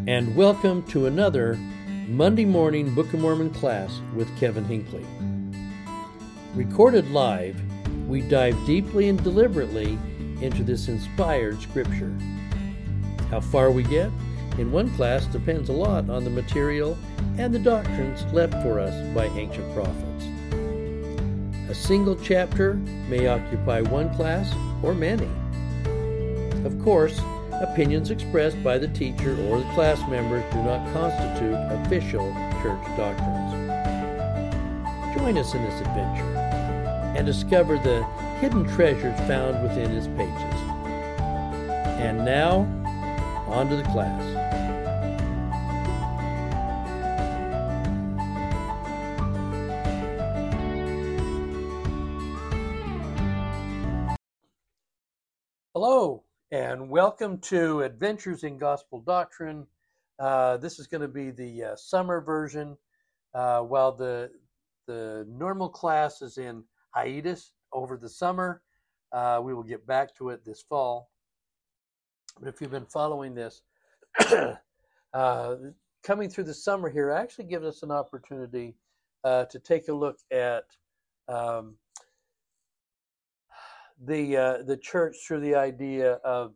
and welcome to another Monday morning Book of Mormon class with Kevin Hinckley. Recorded live, we dive deeply and deliberately into this inspired scripture. How far we get in one class depends a lot on the material and the doctrines left for us by ancient prophets. A single chapter may occupy one class or many. Of course, opinions expressed by the teacher or the class members do not constitute official church doctrines. Join us in this adventure and discover the hidden treasures found within its pages. And now, on to the class. Hello, and welcome to Adventures in Gospel Doctrine. This is going to be the summer version, while the normal class is in hiatus over the summer. We will get back to it this fall. But if you've been following this, coming through the summer here actually gives us an opportunity to take a look at the church through the idea of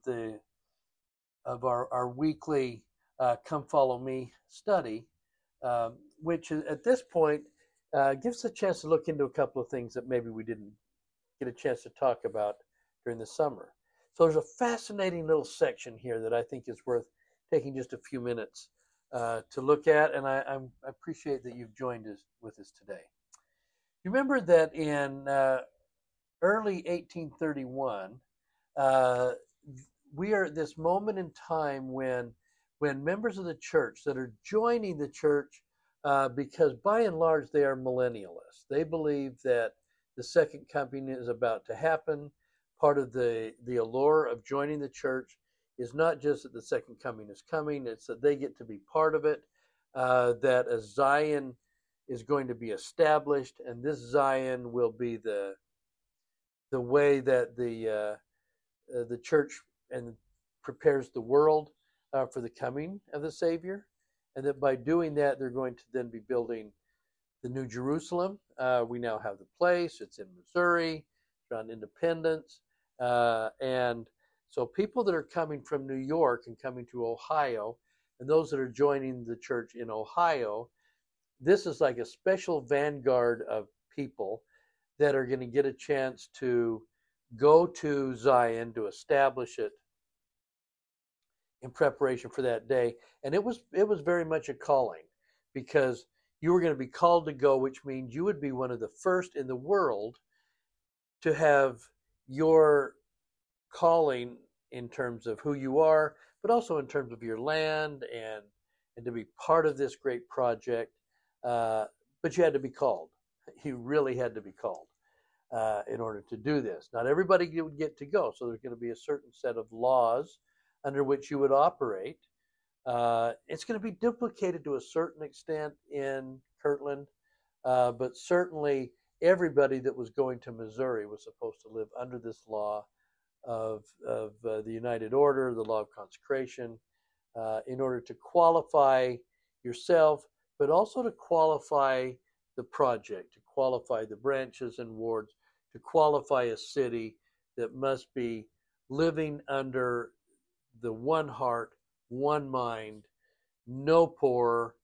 our weekly Come Follow Me study, which at this point gives us a chance to look into a couple of things that maybe we didn't get a chance to talk about during the summer. So there's a fascinating little section here that I think is worth taking just a few minutes to look at, and I appreciate that you've joined us with us today. You remember that in early 1831, we are at this moment in time when members of the church that are joining the church, because by and large they are millennialists. They believe that the second coming is about to happen. Part of the allure of joining the church is not just that the second coming is coming, it's that they get to be part of it, that a Zion is going to be established, and this Zion will be the way that the church and prepares the world for the coming of the Savior, and that by doing that, they're going to then be building the New Jerusalem. We now have the place. It's in Missouri, it's on Independence, and so people that are coming from New York and coming to Ohio, and those that are joining the church in Ohio, this is like a special vanguard of people that are going to get a chance to go to Zion to establish it in preparation for that day. And it was very much a calling, because you were going to be called to go, which means you would be one of the first in the world to have your calling in terms of who you are, but also in terms of your land and to be part of this great project. But you had to be called. You really had to be called in order to do this. Not everybody would get to go, so there's going to be a certain set of laws under which you would operate. It's going to be duplicated to a certain extent in Kirtland, but certainly everybody that was going to Missouri was supposed to live under this law of the United Order, the law of consecration, in order to qualify yourself, but also to qualify the project, to qualify the branches and wards, to qualify a city that must be living under the one heart, one mind, no poor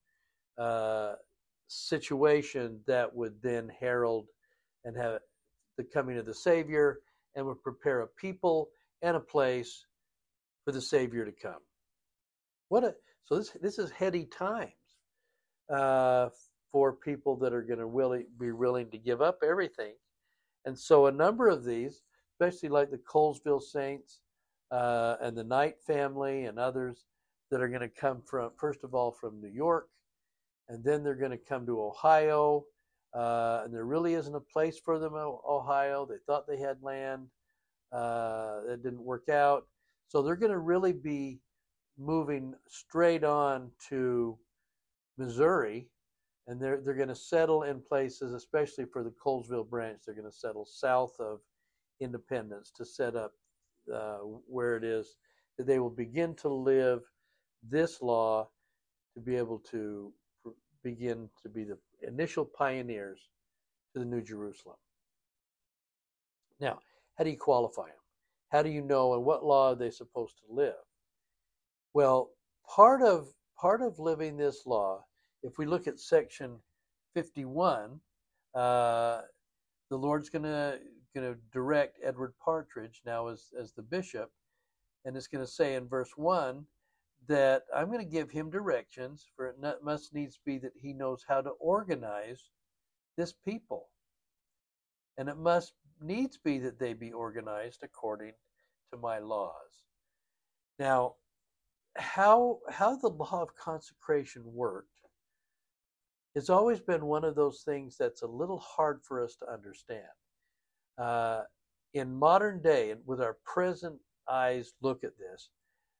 situation that would then herald and have the coming of the Savior, and would prepare a people and a place for the Savior to come. So this is heady times for people that are going to be willing to give up everything. And so a number of these, especially like the Colesville Saints and the Knight family and others that are going to come from, first of all, from New York, and then they're going to come to Ohio, and there really isn't a place for them in Ohio. They thought they had land. That didn't work out. So they're going to really be moving straight on to Missouri, and they're going to settle in places, especially for the Colesville branch. They're going to settle south of Independence to set up where it is that they will begin to live this law to be able to begin to be the initial pioneers to the New Jerusalem. Now, how do you qualify them? How do you know, and what law are they supposed to live? Well, part of living this law, if we look at section 51, the Lord's going to direct Edward Partridge now as the bishop, and it's going to say in verse 1 that I'm going to give him directions, for it must needs be that he knows how to organize this people. And it must needs be that they be organized according to my laws. Now, how the law of consecration worked has always been one of those things that's a little hard for us to understand. In modern day, and with our present eyes look at this,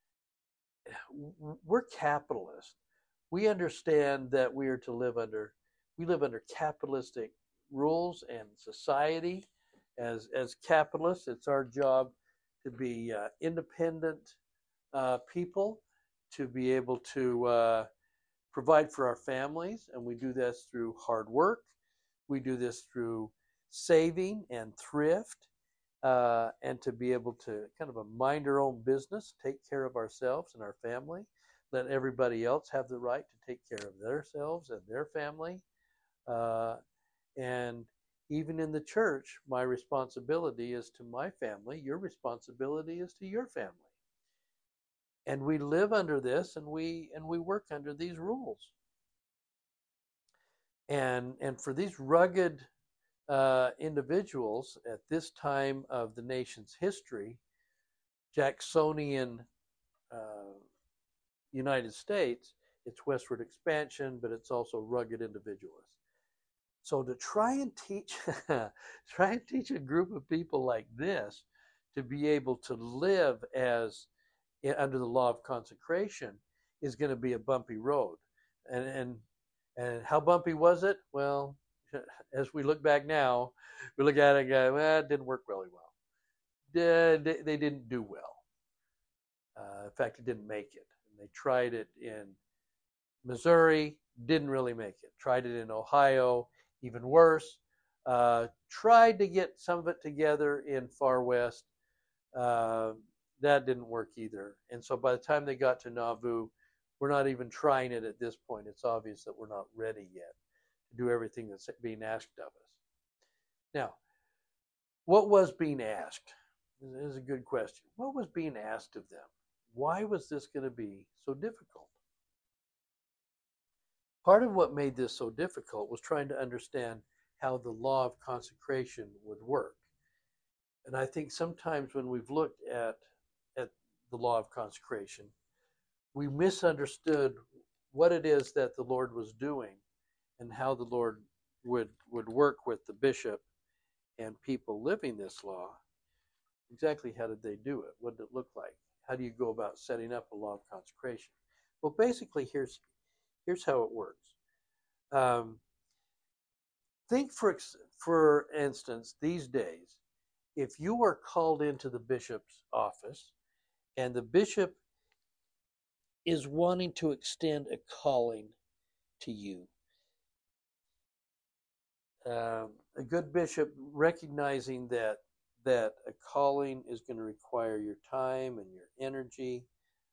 we're capitalists. We understand that we live under capitalistic rules and society. As capitalists, it's our job to be independent people, to be able to provide for our families, and we do this through hard work. We do this through saving and thrift, and to be able to kind of mind our own business, take care of ourselves and our family, let everybody else have the right to take care of themselves and their family. And even in the church, my responsibility is to my family. Your responsibility is to your family. And we live under this, and we work under these rules. And for these rugged individuals at this time of the nation's history, Jacksonian United States, it's westward expansion, but it's also rugged individualists. So to try and teach a group of people like this to be able to live as under the law of consecration is going to be a bumpy road. And how bumpy was it? Well, as we look back now, we look at it and go, well, it didn't work really well. They didn't do well. In fact, it didn't make it. And they tried it in Missouri, didn't really make it. Tried it in Ohio, even worse. Tried to get some of it together in Far West. That didn't work either. And so by the time they got to Nauvoo, we're not even trying it at this point. It's obvious that we're not ready yet to do everything that's being asked of us. Now, what was being asked? This is a good question. What was being asked of them? Why was this going to be so difficult? Part of what made this so difficult was trying to understand how the law of consecration would work. And I think sometimes when we've looked at the law of consecration, we misunderstood what it is that the Lord was doing and how the Lord would work with the bishop and people living this law. Exactly how did they do it? What did it look like? How do you go about setting up a law of consecration? Well, basically, here's how it works. Think, for instance, these days, if you are called into the bishop's office and the bishop is wanting to extend a calling to you, a good bishop recognizing that a calling is going to require your time and your energy,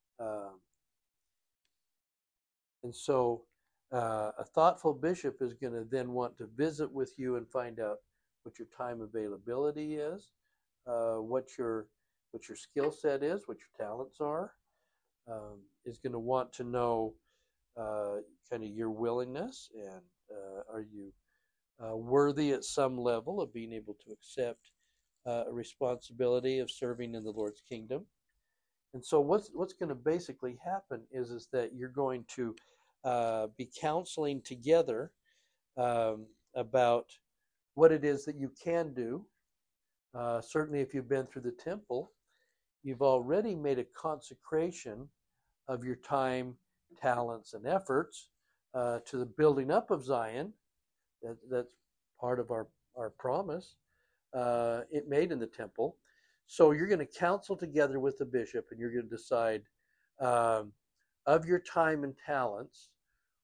and so a thoughtful bishop is going to then want to visit with you and find out what your time availability is, what your skill set is, what your talents are, is going to want to know kind of your willingness, and are you worthy at some level of being able to accept a responsibility of serving in the Lord's kingdom. And so what's going to basically happen is that you're going to be counseling together about what it is that you can do. Certainly if you've been through the temple, you've already made a consecration of your time, talents, and efforts to the building up of Zion. That's part of our promise it made in the temple. So you're going to counsel together with the bishop, and you're going to decide of your time and talents,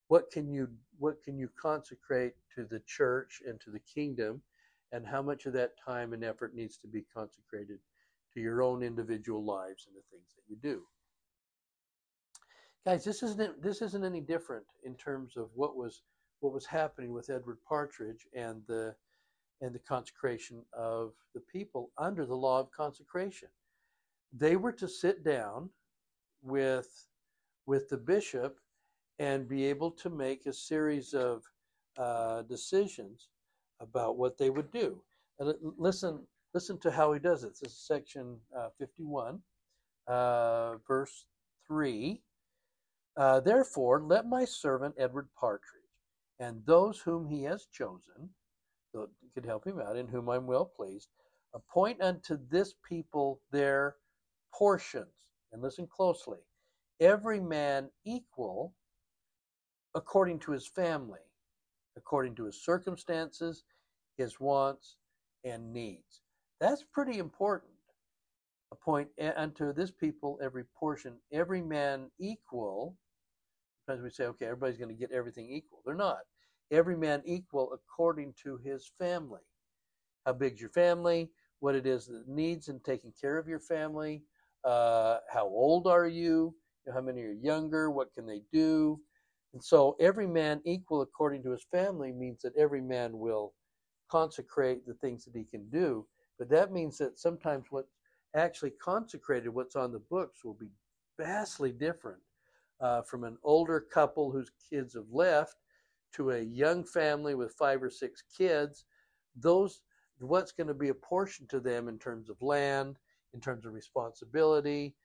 what can you consecrate to the church and to the kingdom, and how much of that time and effort needs to be consecrated to your own individual lives and the things that you do. Guys, this isn't any different in terms of what was happening with Edward Partridge and the consecration of the people under the law of consecration. They were to sit down with the bishop and be able to make a series of decisions about what they would do. And listen to how he does it. This is section 51, verse 3. Therefore, let my servant Edward Partridge and those whom he has chosen, so it could help him out, in whom I'm well pleased, appoint unto this people their portions. And listen closely. Every man equal according to his family, according to his circumstances, his wants, and needs. That's pretty important. Appoint unto this people every portion, every man equal. Sometimes we say, okay, everybody's going to get everything equal. They're not. Every man equal according to his family. How big's your family? What it is that needs in taking care of your family? How old are you? How many are younger? What can they do? And so every man equal according to his family means that every man will consecrate the things that he can do. But that means that sometimes what's actually consecrated, what's on the books, will be vastly different from an older couple whose kids have left to a young family with 5 or 6 kids. What's going to be apportioned to them in terms of land, in terms of responsibility,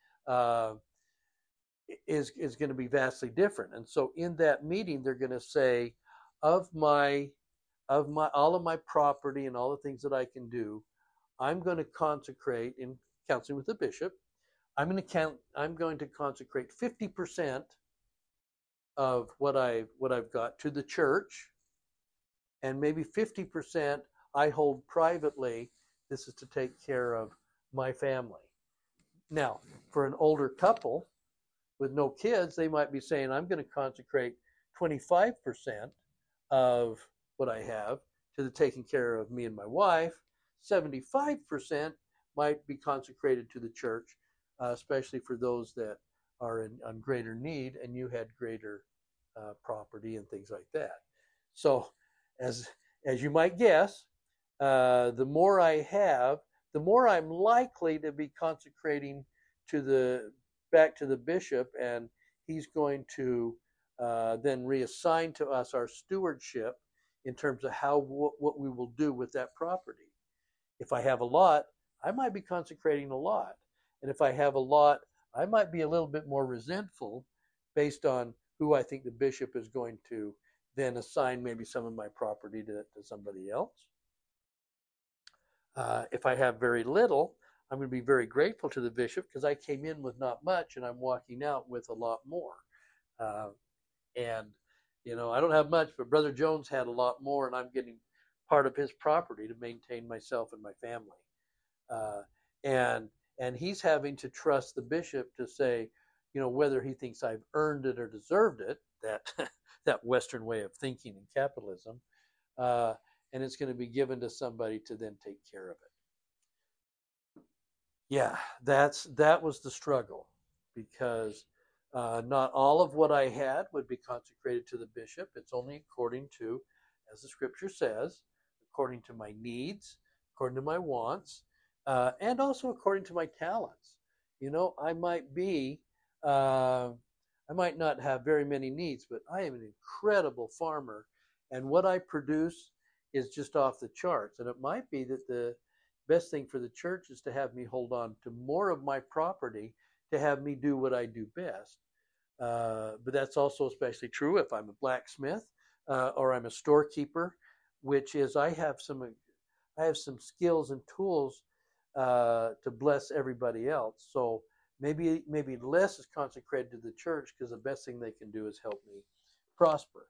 is going to be vastly different. And so in that meeting, they're going to say, of all of my property and all the things that I can do, I'm going to consecrate, in counseling with the bishop, I'm going to consecrate 50% of what I've got to the church, and maybe 50% I hold privately. This is to take care of my family. Now, for an older couple with no kids, they might be saying, I'm going to consecrate 25% of what I have to the taking care of me and my wife. 75% might be consecrated to the church, especially for those that are on greater need, and you had greater property and things like that. So, as you might guess, the more I have, the more I'm likely to be consecrating back to the bishop, and he's going to then reassign to us our stewardship in terms of what we will do with that property. If I have a lot, I might be consecrating a lot. And if I have a lot, I might be a little bit more resentful based on who I think the bishop is going to then assign maybe some of my property to somebody else. If I have very little, I'm going to be very grateful to the bishop because I came in with not much and I'm walking out with a lot more. And I don't have much, but Brother Jones had a lot more, and I'm getting part of his property to maintain myself and my family. And he's having to trust the bishop to say, whether he thinks I've earned it or deserved it, that Western way of thinking in capitalism, and it's going to be given to somebody to then take care of it. Yeah, that was the struggle, because not all of what I had would be consecrated to the bishop. It's only according to, as the scripture says, according to my needs, according to my wants, and also according to my talents. I might not have very many needs, but I am an incredible farmer, and what I produce is just off the charts. And it might be that the best thing for the church is to have me hold on to more of my property, to have me do what I do best. But that's also especially true if I'm a blacksmith or I'm a storekeeper, which is I have some skills and tools to bless everybody else. So maybe less is consecrated to the church because the best thing they can do is help me prosper.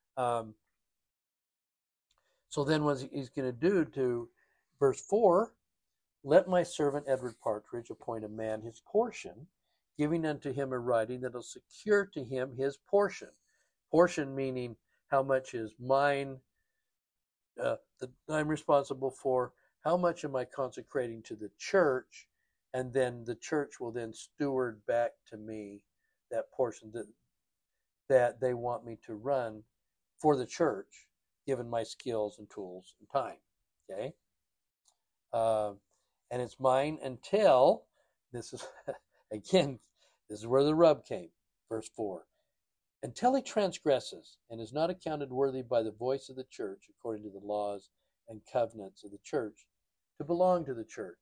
So then what he's going to do to verse 4, let my servant Edward Partridge appoint a man his portion, giving unto him a writing that will secure to him his portion. Portion meaning how much is mine, that I'm responsible for, how much am I consecrating to the church, and then the church will then steward back to me that portion that they want me to run for the church, given my skills and tools and time. Okay? Uh, and it's mine until, this is, again, this is where the rub came. Verse 4. Until he transgresses and is not accounted worthy by the voice of the church, according to the laws and covenants of the church, to belong to the church.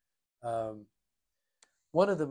One of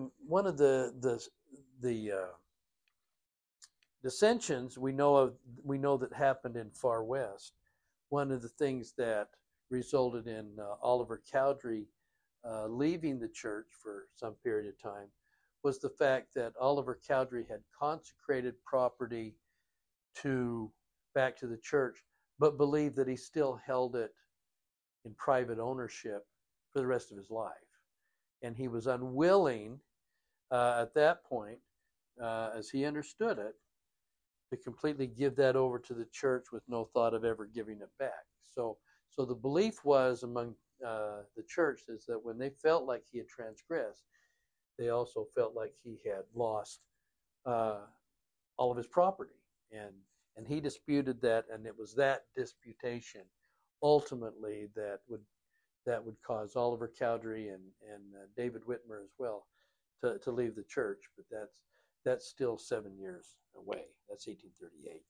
the dissensions we know that happened in Far West. One of the things that resulted in Oliver Cowdery leaving the church for some period of time was the fact that Oliver Cowdery had consecrated property back to the church, but believed that he still held it in private ownership for the rest of his life. And he was unwilling at that point, as he understood it, to completely give that over to the church with no thought of ever giving it back. So the belief was among the church is that when they felt like he had transgressed, they also felt like he had lost all of his property. And he disputed that, and it was that disputation ultimately that would cause Oliver Cowdery and David Whitmer as well to leave the church. But that's still 7 years away. That's 1838.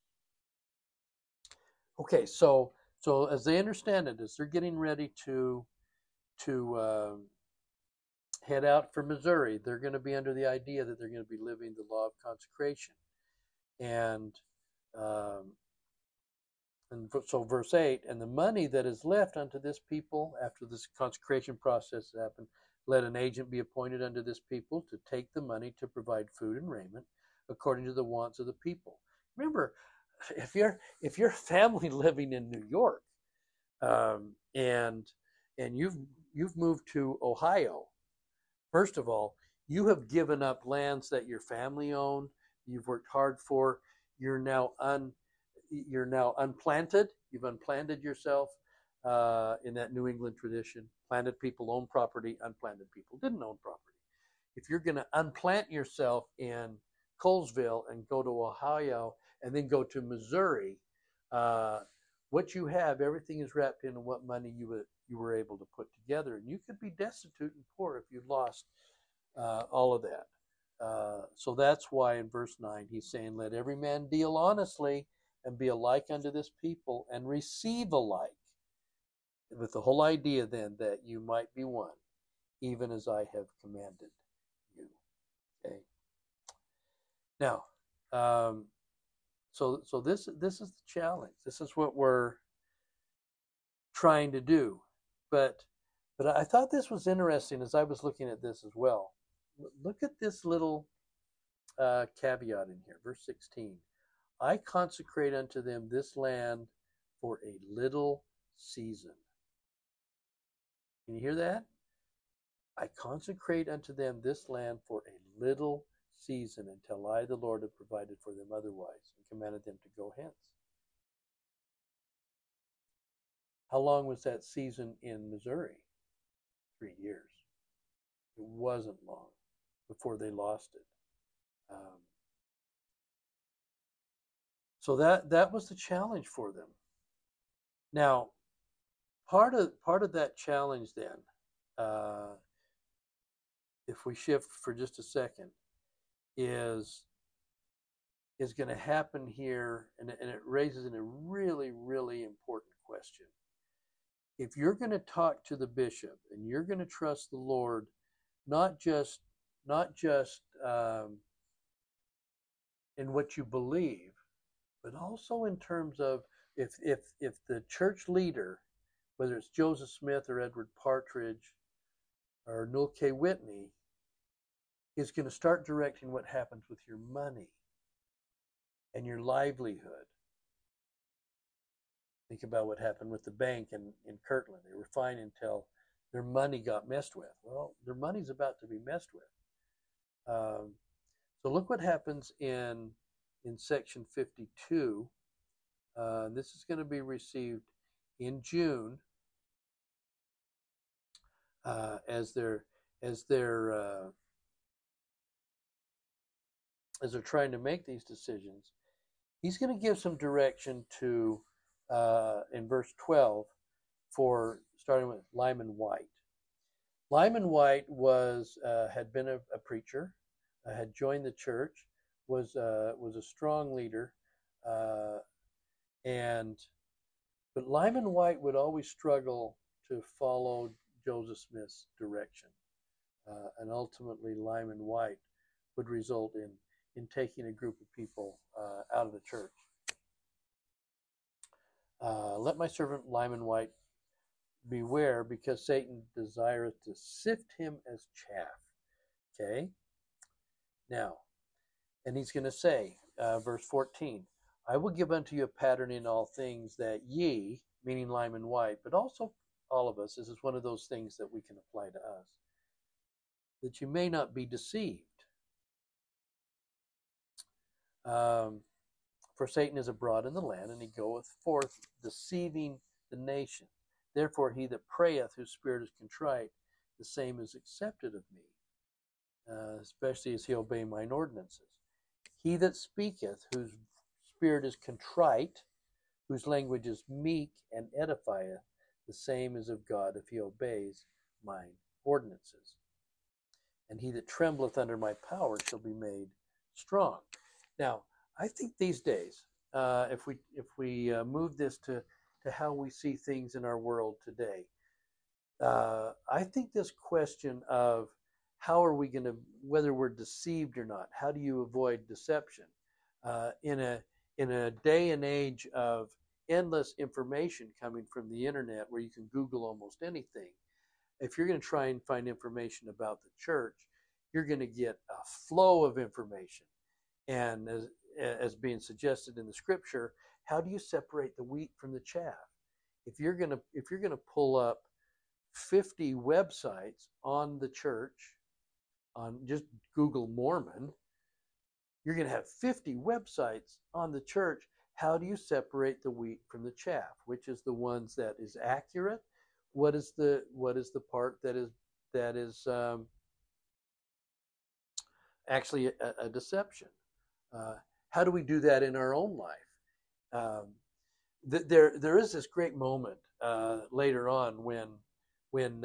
Okay, so as they understand it, as they're getting ready to head out for Missouri, they're going to be under the idea that they're going to be living the law of consecration. And so verse 8, and the money that is left unto this people after this consecration process happened, let an agent be appointed unto this people to take the money to provide food and raiment according to the wants of the people. Remember, if you're a family living in New York, and you've moved to Ohio, first of all, you have given up lands that your family owned, you've worked hard for. You're now unplanted. You've unplanted yourself in that New England tradition. Planted people own property. Unplanted people didn't own property. If you're going to unplant yourself in Colesville and go to Ohio and then go to Missouri, what you have, everything is wrapped in what money you were able to put together. And you could be destitute and poor if you lost all of that. So that's why in verse 9 he's saying, let every man deal honestly and be alike unto this people and receive alike. With the whole idea then that you might be one, even as I have commanded you. Okay. Now, so this is the challenge. This is what we're trying to do. But I thought this was interesting as I was looking at this as well. Look at this little caveat in here, verse 16. I consecrate unto them this land for a little season. Can you hear that? I consecrate unto them this land for a little season until I, the Lord, have provided for them otherwise and commanded them to go hence. How long was that season in Missouri? 3 years. It wasn't long before they lost it. So that was the challenge for them. Now, part of that challenge then, if we shift for just a second, is going to happen here, and it raises a really, really important question. If you're going to talk to the bishop and you're going to trust the Lord, not just in what you believe, but also in terms of if the church leader, whether it's Joseph Smith or Edward Partridge or Newell K. Whitney, is going to start directing what happens with your money and your livelihood. Think about what happened with the bank in Kirtland. They were fine until their money got messed with. Well, their money's about to be messed with. So look what happens in in section 52. This is going to be received in June as they're trying to make these decisions. He's going to give some direction to in verse 12 for starting with Lyman Wight. Lyman Wight had been a preacher, had joined the church, was a strong leader, but Lyman Wight would always struggle to follow Joseph Smith's direction, and ultimately Lyman Wight would result in taking a group of people out of the church. Let my servant Lyman Wight beware, because Satan desireth to sift him as chaff. Okay? Now, and he's going to say, verse 14, I will give unto you a pattern in all things, that ye, meaning Lyman Wight, but also all of us, this is one of those things that we can apply to us, that you may not be deceived. For Satan is abroad in the land, and he goeth forth deceiving the nation. Therefore he that prayeth, whose spirit is contrite, the same is accepted of me, especially as he obey mine ordinances. He that speaketh, whose spirit is contrite, whose language is meek and edifieth, the same is of God, if he obeys mine ordinances. And he that trembleth under my power shall be made strong. Now, I think these days, if we move this to how we see things in our world today, I think this question of how are we going to, whether we're deceived or not, how do you avoid deception, in a day and age of endless information coming from the internet, where you can Google almost anything. If you're going to try and find information about the church, you're going to get a flow of information. And as being suggested in the scripture, how do you separate the wheat from the chaff? If you're going to pull up 50 websites on the church, on just Google Mormon, you're going to have 50 websites on the church. How do you separate the wheat from the chaff? Which is the ones that is accurate? What is the part that is actually a deception? How do we do that in our own life? There is this great moment later on when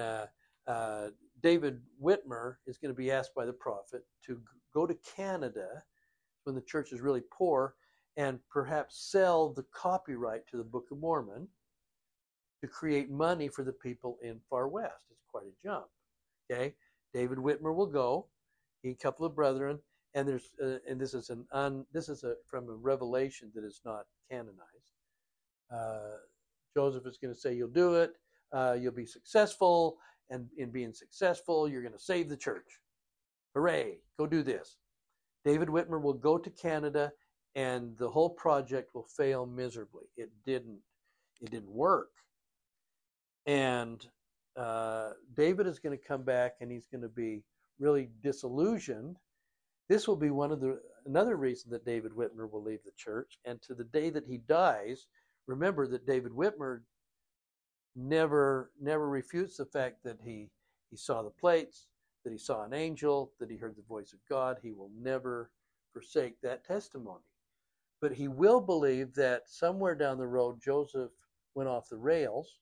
David Whitmer is going to be asked by the prophet to go to Canada when the church is really poor, and perhaps sell the copyright to the Book of Mormon to create money for the people in Far West. It's quite a jump. Okay, David Whitmer will go, a couple of brethren, and this is from a revelation that is not canonized. Joseph is going to say, "You'll do it. You'll be successful, and in being successful, you're going to save the church. Hooray! Go do this." David Whitmer will go to Canada, and the whole project will fail miserably. It didn't work. And David is going to come back, and he's going to be really disillusioned. This will be another reason that David Whitmer will leave the church. And to the day that he dies, remember that David Whitmer never refutes the fact that he saw the plates, that he saw an angel, that he heard the voice of God. He will never forsake that testimony. But he will believe that somewhere down the road, Joseph went off the rails.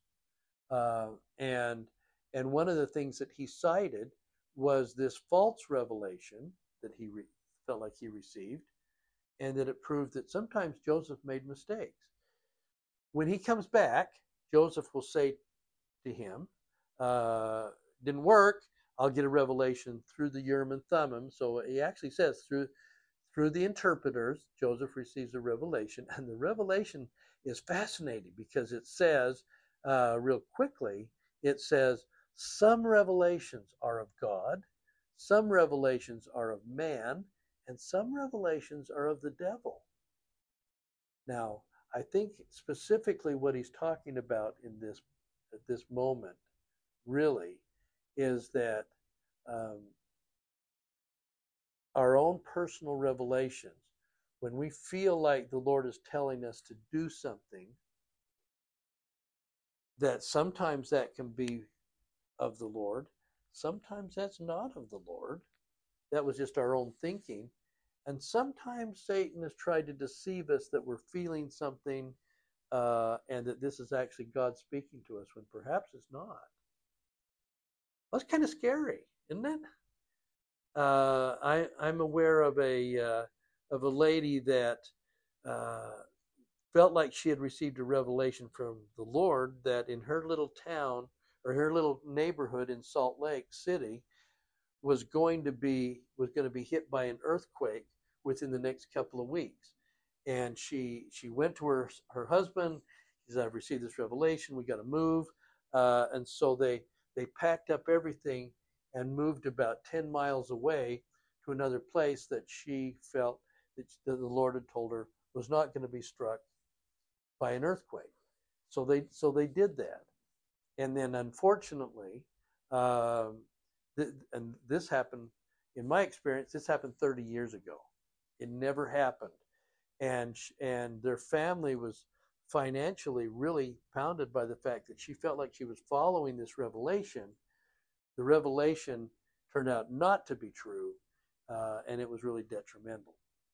And one of the things that he cited was this false revelation that he felt like he received, and that it proved that sometimes Joseph made mistakes. When he comes back, Joseph will say to him, didn't work, I'll get a revelation through the Urim and Thummim. So he actually says through the interpreters, Joseph receives a revelation. And the revelation is fascinating because it says, real quickly, it says, some revelations are of God, some revelations are of man, and some revelations are of the devil. Now, I think specifically what he's talking about at this moment really is that our own personal revelations when we feel like the Lord is telling us to do something, that sometimes that can be of the Lord, sometimes that's not of the Lord. That was just our own thinking. And sometimes Satan has tried to deceive us that we're feeling something and that this is actually God speaking to us when perhaps it's not. That's kind of scary, isn't it? I'm aware of a lady that uh, felt like she had received a revelation from the Lord that in her little town or her little neighborhood in Salt Lake City was going to be hit by an earthquake within the next couple of weeks. And she went to her husband. She said, "I've received this revelation. We got to move." And so they packed up everything and moved about 10 miles away to another place that she felt that the Lord had told her was not going to be struck by an earthquake. So they did that. And then unfortunately, and this happened, in my experience, this happened 30 years ago. It never happened. And their family was financially really pounded by the fact that she felt like she was following this revelation. The revelation turned out not to be true, and it was really detrimental.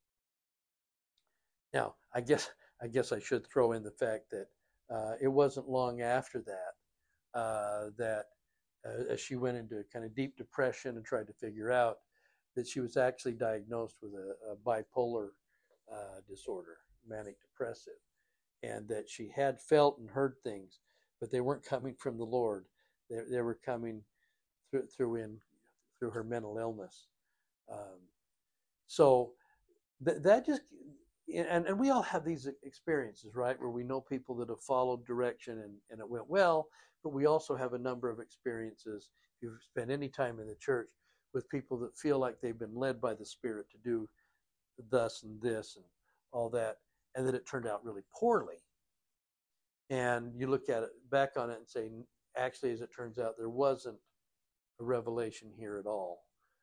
Now, I guess I should throw in the fact that it wasn't long after that as she went into kind of deep depression and tried to figure out that she was actually diagnosed with a bipolar disorder, manic depressive, and that she had felt and heard things, but they weren't coming from the Lord. They were coming through her mental illness. So that just and we all have these experiences, right, where we know people that have followed direction and it went well, but we also have a number of experiences, if you've spent any time in the church, with people that feel like they've been led by the Spirit to do thus and this and all that, and that it turned out really poorly. And you look at it back on it and say, actually, as it turns out, there wasn't a revelation here at all.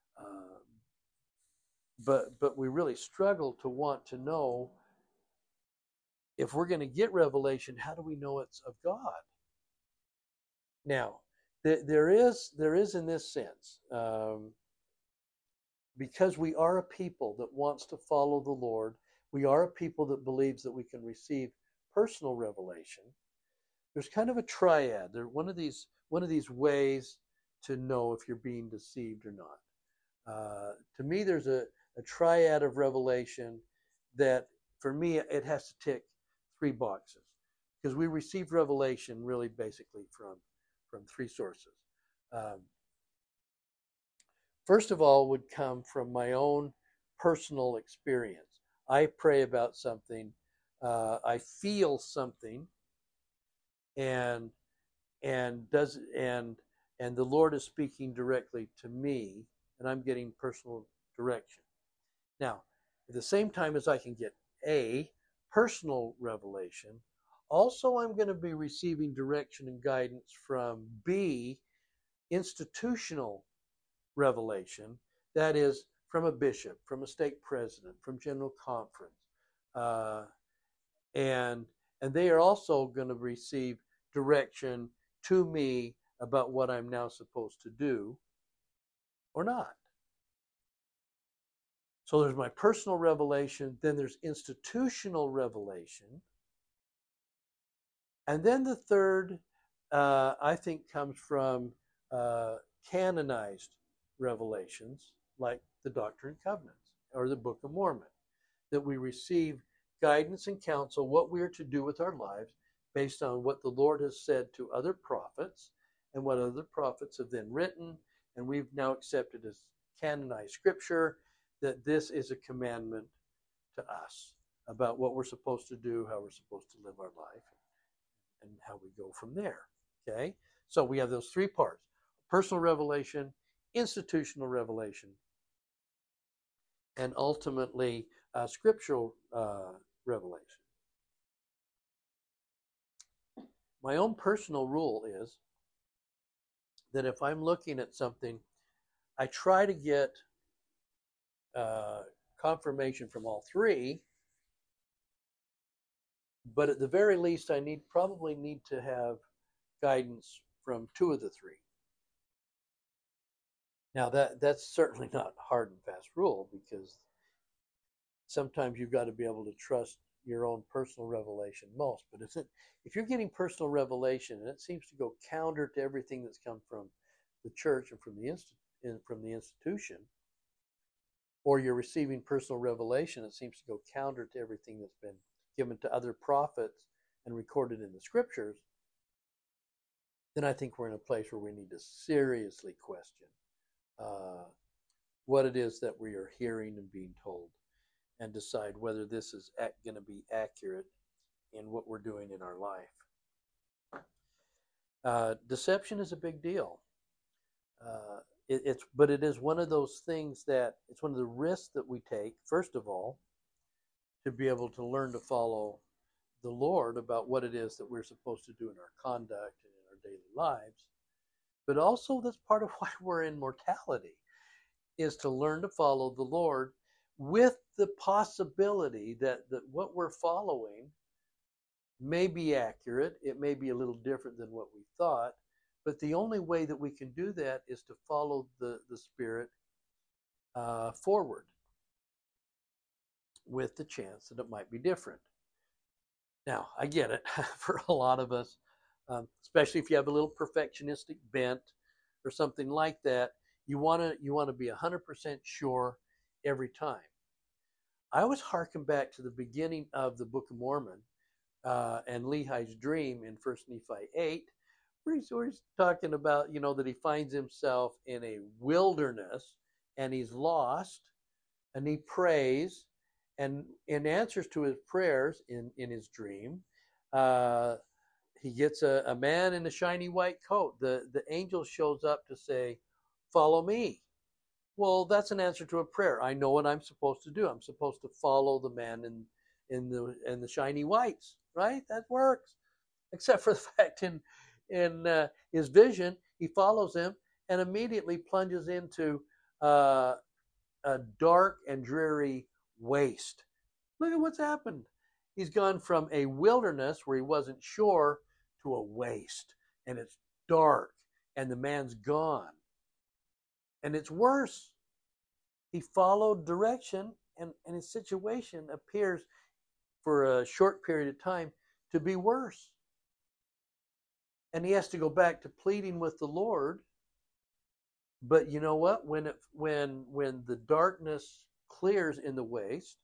But we really struggle to want to know, if we're going to get revelation, how do we know it's of God? Now, there is in this sense, because we are a people that wants to follow the Lord, we are a people that believes that we can receive personal revelation. There's kind of a triad. There's one of these ways to know if you're being deceived or not. To me, there's a triad of revelation that, for me, it has to tick 3 boxes, because we receive revelation really basically from 3 sources. First of all would come from my own personal experience. I pray about something, I feel something, and the Lord is speaking directly to me, and I'm getting personal direction. Now, at the same time as I can get A, personal revelation, also I'm going to be receiving direction and guidance from B, institutional revelation, that is from a bishop, from a stake president, from general conference, and they are also going to receive direction to me about what I'm now supposed to do or not. So there's my personal revelation, then there's institutional revelation, and then the third, I think, comes from canonized revelations, like the Doctrine and Covenants or the Book of Mormon, that we receive guidance and counsel what we are to do with our lives based on what the Lord has said to other prophets and what other prophets have then written, and we've now accepted as canonized scripture that this is a commandment to us about what we're supposed to do, how we're supposed to live our life, and how we go from there. Okay? So we have those 3 parts: personal revelation, institutional revelation, and ultimately scriptural revelation. My own personal rule is that if I'm looking at something, I try to get confirmation from all 3, But at the very least, I probably need to have guidance from two of the three. Now that's certainly not hard and fast rule, because sometimes you've got to be able to trust your own personal revelation most. But if you're getting personal revelation and it seems to go counter to everything that's come from the church and from the institution, or you're receiving personal revelation that seems to go counter to everything that's been given to other prophets and recorded in the scriptures, then I think we're in a place where we need to seriously question what it is that we are hearing and being told, and decide whether this is going to be accurate in what we're doing in our life. Deception is a big deal. But it is one of those things that it's one of the risks that we take, first of all, to be able to learn to follow the Lord about what it is that we're supposed to do in our conduct and in our daily lives. But also, that's part of why we're in mortality, is to learn to follow the Lord, with the possibility that what we're following may be accurate. It may be a little different than what we thought, but the only way that we can do that is to follow the Spirit forward, with the chance that it might be different. Now, I get it. For a lot of us, especially if you have a little perfectionistic bent or something like that, you want to be 100% sure every time. I always harken back to the beginning of the Book of Mormon and Lehi's dream in 1 Nephi 8, where he's talking about, that he finds himself in a wilderness and he's lost, and he prays, and in answers to his prayers in his dream, he gets a man in a shiny white coat. The angel shows up to say, "Follow me." Well, that's an answer to a prayer. I know what I'm supposed to do. I'm supposed to follow the man in the shiny whites, right? That works. Except for the fact in his vision, he follows him and immediately plunges into a dark and dreary waste. Look at what's happened. He's gone from a wilderness where he wasn't sure to a waste, and it's dark, and the man's gone. And it's worse. He followed direction, and his situation appears, for a short period of time, to be worse. And he has to go back to pleading with the Lord. But you know what? When the darkness clears in the waste,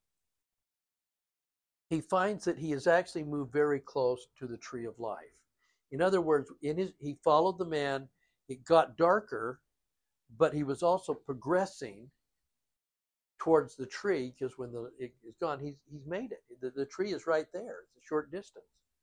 he finds that he has actually moved very close to the tree of life. In other words, he followed the man. It got darker, but he was also progressing towards the tree, because when it is gone, he's made it. The tree is right there. It's a short distance.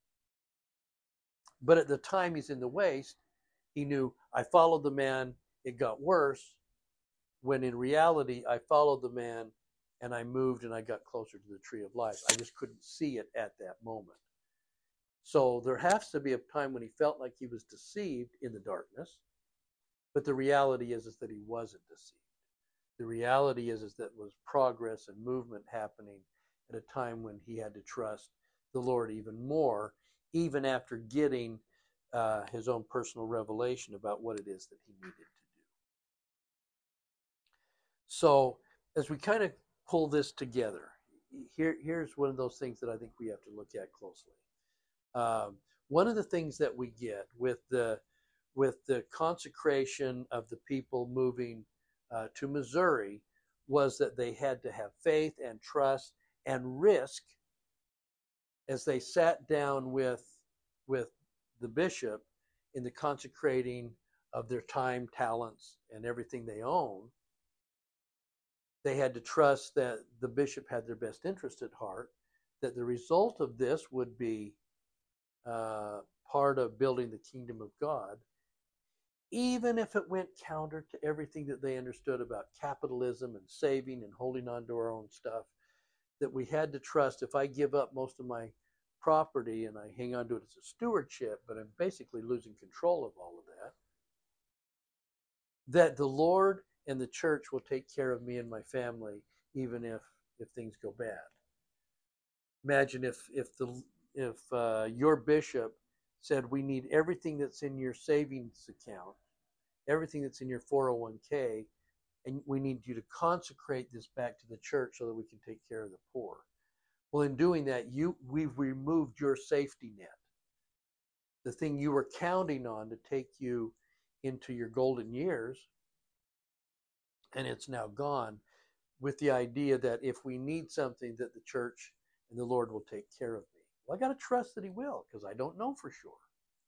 But at the time he's in the waste, he knew, I followed the man, it got worse, when in reality, I followed the man and I moved and I got closer to the tree of life. I just couldn't see it at that moment. So there has to be a time when he felt like he was deceived in the darkness, but the reality is that he wasn't deceived. The reality is that was progress and movement happening at a time when he had to trust the Lord even more, even after getting his own personal revelation about what it is that he needed to do. So as we kind of pull this together, here's one of those things that I think we have to look at closely. One of the things that we get with the consecration of the people moving to Missouri was that they had to have faith and trust and risk as they sat down with the bishop in the consecrating of their time, talents, and everything they own. They had to trust that the bishop had their best interest at heart, that the result of this would be part of building the kingdom of God, even if it went counter to everything that they understood about capitalism and saving and holding on to our own stuff. That we had to trust, if I give up most of my property and I hang on to it as a stewardship, but I'm basically losing control of all of that the Lord and the church will take care of me and my family, even if things go bad. Imagine if your bishop said we need everything that's in your savings account, everything that's in your 401k, and we need you to consecrate this back to the church so that we can take care of the poor. Well, in doing that, we've removed your safety net, the thing you were counting on to take you into your golden years, and it's now gone, with the idea that if we need something, that the church and the Lord will take care of me. Well, I got to trust that he will, because I don't know for sure.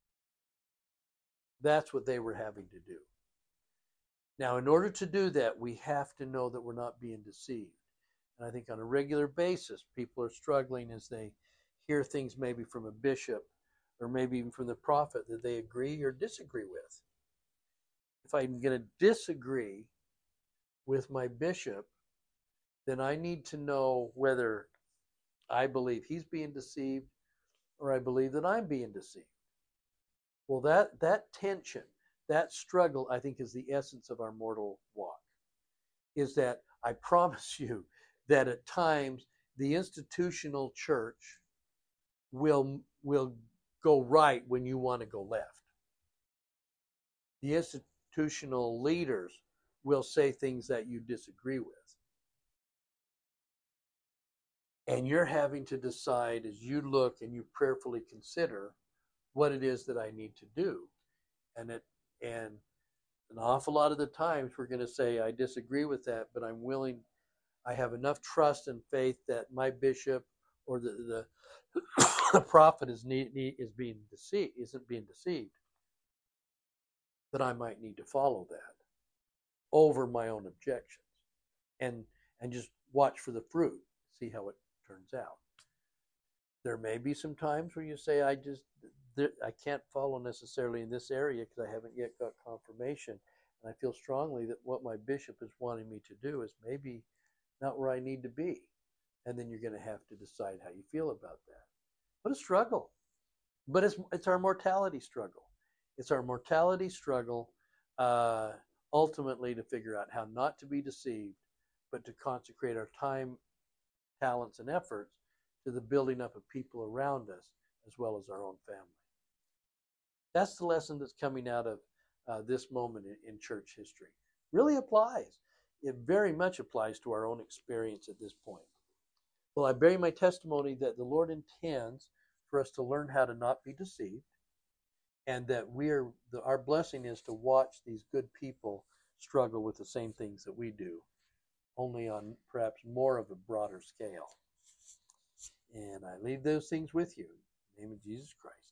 That's what they were having to do. Now, in order to do that, we have to know that we're not being deceived. And I think on a regular basis, people are struggling as they hear things maybe from a bishop or maybe even from the prophet that they agree or disagree with. If I'm going to disagree with my bishop, then I need to know whether I believe he's being deceived or I believe that I'm being deceived. Well, that tension, that struggle, I think, is the essence of our mortal walk, is that I promise you that at times the institutional church will go right when you want to go left. The institutional leaders will say things that you disagree with. And you're having to decide as you look and you prayerfully consider what it is that I need to do. And an awful lot of the times we're going to say, I disagree with that, but I'm willing, I have enough trust and faith that my bishop or the prophet isn't being deceived, that I might need to follow that over my own objections and just watch for the fruit, see how it turns out. There may be some times where you say, I can't follow necessarily in this area because I haven't yet got confirmation, and I feel strongly that what my bishop is wanting me to do is maybe not where I need to be. And then you're going to have to decide how you feel about that. What a struggle. But it's our mortality struggle. It's our mortality struggle ultimately to figure out how not to be deceived, but to consecrate our time, talents, and efforts to the building up of people around us as well as our own family. That's the lesson that's coming out of this moment in church history. Really applies. It very much applies to our own experience at this point. Well, I bear my testimony that the Lord intends for us to learn how to not be deceived, and that our blessing is to watch these good people struggle with the same things that we do, only on perhaps more of a broader scale. And I leave those things with you. In the name of Jesus Christ,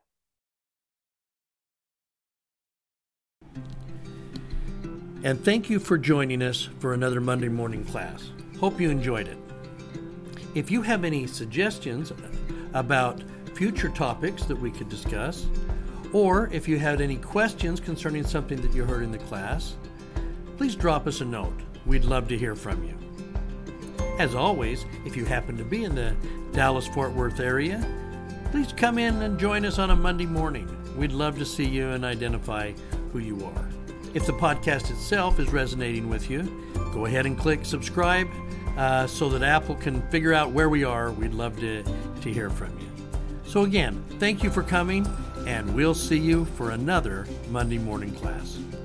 amen. And thank you for joining us for another Monday morning class. Hope you enjoyed it. If you have any suggestions about future topics that we could discuss, or if you had any questions concerning something that you heard in the class, please drop us a note. We'd love to hear from you. As always, if you happen to be in the Dallas-Fort Worth area, please come in and join us on a Monday morning. We'd love to see you and identify who you are. If the podcast itself is resonating with you, go ahead and click subscribe so that Apple can figure out where we are. We'd love to hear from you. So again, thank you for coming, and we'll see you for another Monday morning class.